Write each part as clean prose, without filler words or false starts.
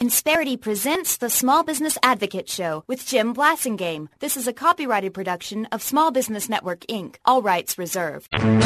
Insperity presents the Small Business Advocate Show with Jim Blasingame. This is a copyrighted production of Small Business Network, Inc. All rights reserved. We're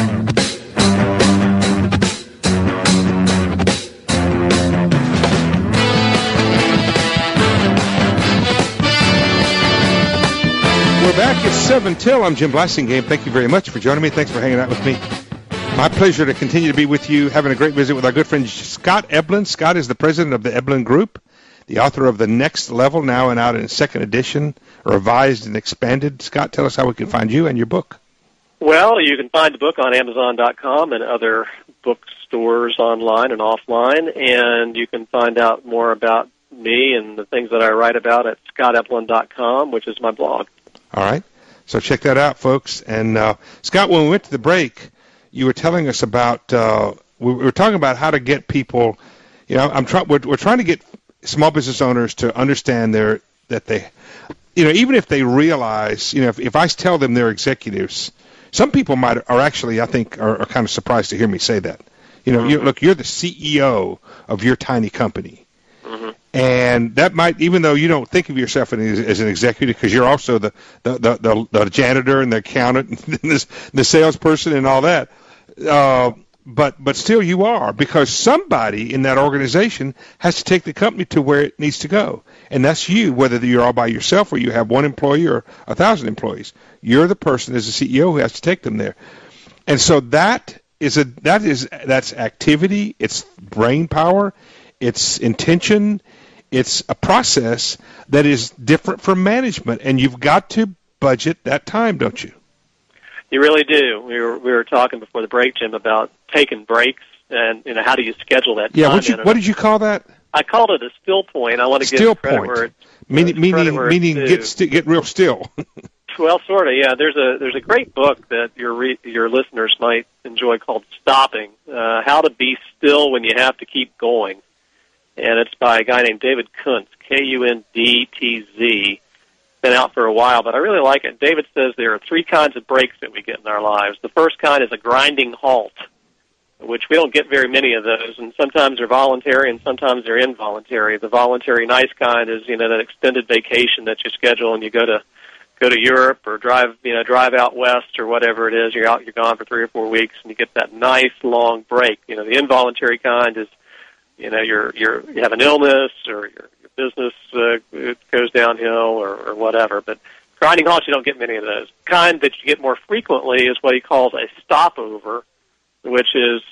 back at 7 till. I'm Jim Blasingame. Thank you very much for joining me. Thanks for hanging out with me. My pleasure to continue to be with you, having a great visit with our good friend Scott Eblin. Scott is the president of the Eblin Group, the author of The Next Level, now and out in second edition, revised and expanded. Scott, tell us how we can find you and your book. Well, you can find the book on Amazon.com and other bookstores online and offline, and you can find out more about me and the things that I write about at scotteblin.com, which is my blog. All right. So check that out, folks. And, Scott, when we went to the break, you were telling us about, we were talking about how to get people, you know, we're trying to get small business owners to understand that they, you know, even if they realize, you know, if I tell them they're executives, some people are actually, I think, are kind of surprised to hear me say that. You know, look, you're the CEO of your tiny company. Mm-hmm. And that might, even though you don't think of yourself as an executive, because you're also the janitor and the accountant and the salesperson and all that, but still you are, because somebody in that organization has to take the company to where it needs to go, and that's you. Whether you're all by yourself or you have one employee or 1,000 employees, you're the person as a CEO who has to take them there. And so that's activity, it's brain power, it's intention. It's a process that is different from management, and you've got to budget that time, don't you? You really do. We were talking before the break, Jim, about taking breaks, and you know, how do you schedule that time? Yeah, what did you call that? I called it a still point. I want to give credit where it's meaning get real still. Well, sort of, yeah. There's a great book that your listeners might enjoy called Stopping: How to Be Still When You Have to Keep Going. And it's by a guy named David Kuntz, K-U-N-D-T-Z. Been out for a while, but I really like it. David says there are three kinds of breaks that we get in our lives. The first kind is a grinding halt, which we don't get very many of those, and sometimes they're voluntary and sometimes they're involuntary. The voluntary nice kind is, you know, that extended vacation that you schedule and you go to Europe or drive out west or whatever it is. You're gone for 3 or 4 weeks and you get that nice long break. You know, the involuntary kind is, you know, you have an illness or your business it goes downhill or whatever. But grinding halts, you don't get many of those. The kind that you get more frequently is what he calls a stopover, which is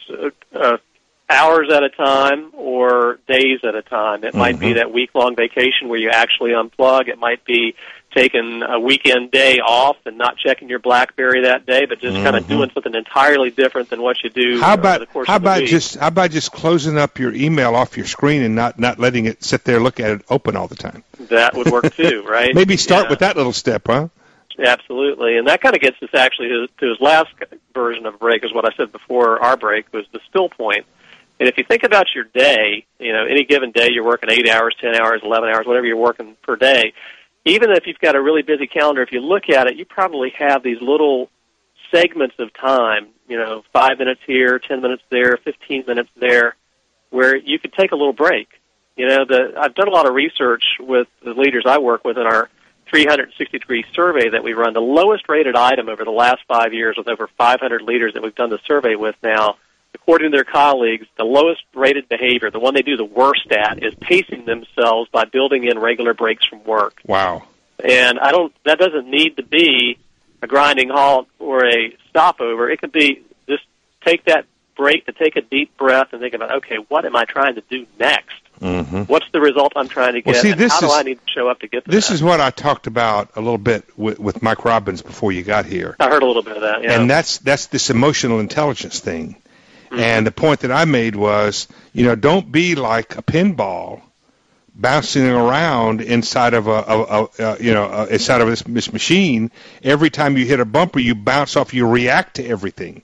hours at a time or days at a time. It might be that week-long vacation where you actually unplug. It might be taking a weekend day off and not checking your BlackBerry that day, but just kind of doing something entirely different than what you do over the course of the week. How about just closing up your email off your screen and not letting it sit there, look at it open all the time? That would work too, right? Maybe start with that little step, huh? Absolutely, and that kind of gets us actually to his last version of break, is what I said before our break, was the still point. And if you think about your day, you know, any given day you're working 8 hours, 10 hours, 11 hours, whatever you're working per day, even if you've got a really busy calendar, if you look at it, you probably have these little segments of time, you know, 5 minutes here, 10 minutes there, 15 minutes there, where you could take a little break. You know, I've done a lot of research with the leaders I work with in our 360-degree survey that we run. The lowest rated item over the last 5 years, with over 500 leaders that we've done the survey with now, according to their colleagues, the lowest rated behavior, the one they do the worst at, is pacing themselves by building in regular breaks from work. Wow. And that doesn't need to be a grinding halt or a stopover. It could be just take that break to take a deep breath and think about, okay, what am I trying to do next? What's the result I'm trying to get, and how do I need to show up to get to that? This is what I talked about a little bit with Mike Robbins before you got here. I heard a little bit of that, yeah. And that's this emotional intelligence thing. And the point that I made was, you know, don't be like a pinball bouncing around inside of inside of this machine. Every time you hit a bumper, you bounce off. You react to everything.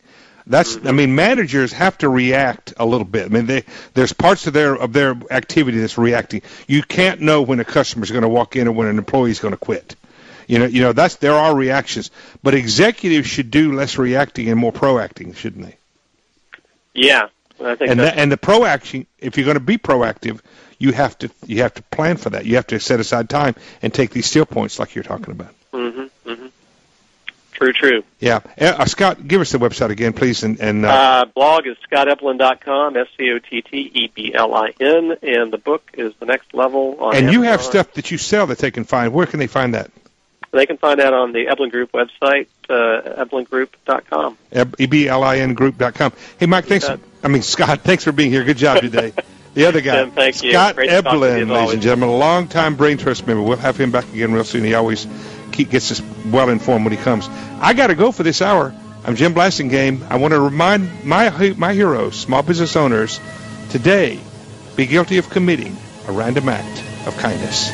I mean, managers have to react a little bit. I mean, there's parts of their activity that's reacting. You can't know when a customer's going to walk in or when an employee's going to quit. You know there are reactions, but executives should do less reacting and more proacting, shouldn't they? Yeah, I think and the proaction, if you're going to be proactive, you have to plan for that. You have to set aside time and take these still points like you're talking about. Mm-hmm. Mm-hmm. True. Yeah. Scott, give us the website again, please. And blog is scotteblin.com, SCOTTEBLIN, and the book is The Next Level on And Amazon. you have stuff that you sell that they can find. Where can they find that? They can find that on the Eblin Group website, eblingroup.com. EBLINgroup.com. Hey, Mike, Scott, thanks for being here. Good job today. The other guy, Tim, thank you. Scott Great to talk to you, Eblin, as ladies always. and gentlemen, a long-time Brain Trust member. We'll have him back again real soon. He always gets us well-informed when he comes. I got to go for this hour. I'm Jim Blasingame. I want to remind my heroes, small business owners, today, be guilty of committing a random act of kindness.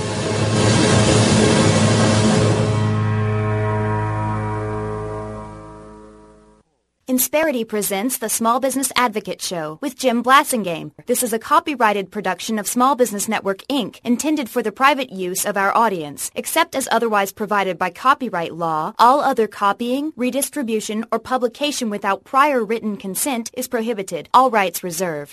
Insperity presents the Small Business Advocate Show with Jim Blasingame. This is a copyrighted production of Small Business Network, Inc., intended for the private use of our audience. Except as otherwise provided by copyright law, all other copying, redistribution, or publication without prior written consent is prohibited. All rights reserved.